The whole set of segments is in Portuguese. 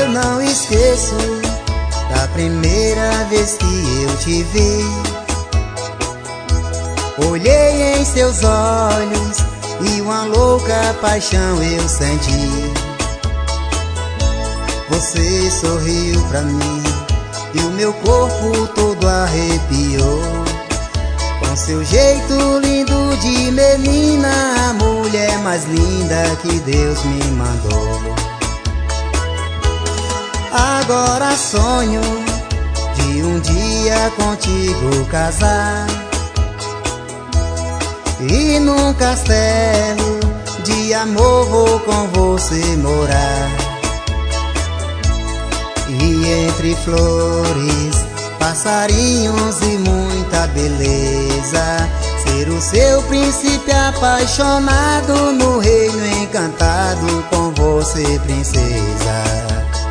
Eu não esqueço da primeira vez que eu te vi. Olhei em seus olhos e uma louca paixão eu senti. Você sorriu pra mim e o meu corpo todo arrepiou. Com seu jeito lindo de menina, a mulher mais linda que Deus me mandou. Agora sonho de um dia contigo casar e num castelo de amor vou com você morar. E entre flores, passarinhos e muita beleza, ser o seu príncipe apaixonado no reino encantado com você, princesa.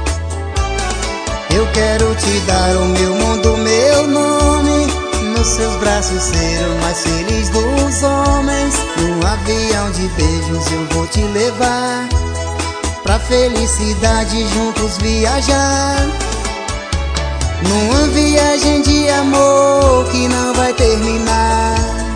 Eu quero te dar o meu mundo, meu nome, nos seus braços ser o mais feliz dos homens. Num avião de beijos eu vou te levar pra felicidade juntos viajar. Numa viagem de amor que não vai terminar.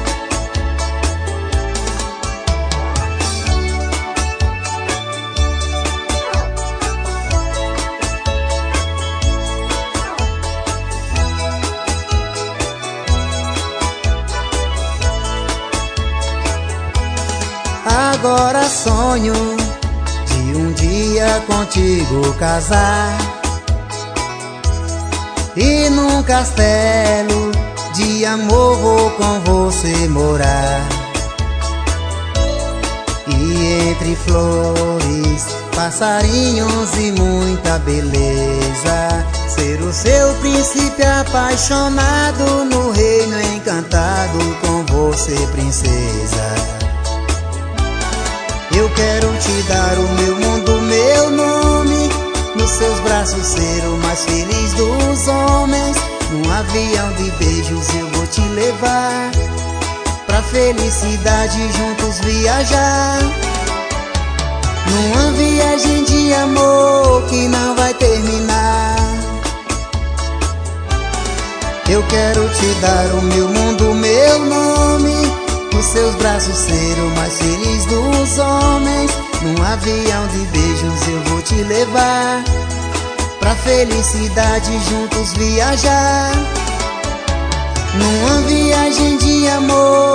Agora sonho de um dia contigo casar e num castelo de amor vou com você morar. E entre flores, passarinhos e muita beleza, ser o seu príncipe apaixonado no reino encantado com você, princesa. Eu quero te dar o meu mundo, meu nome, nos seus braços ser o mais feliz dos homens. Num avião de beijos eu vou te levar pra felicidade juntos viajar. Numa viagem de amor que não vai terminar. Eu quero te dar o meu mundo, meu nome, nos seus braços ser o mais feliz dos homens. Num avião de beijos eu vou te levar pra felicidade juntos viajar. Numa viagem de amor